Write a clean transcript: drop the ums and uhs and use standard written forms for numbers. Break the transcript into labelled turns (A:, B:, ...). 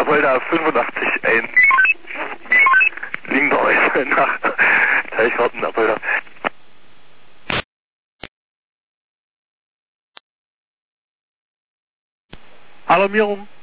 A: Apolda 85 ein. Liegende Äußere nach Teichgarten, Apolda.
B: Alarmierung.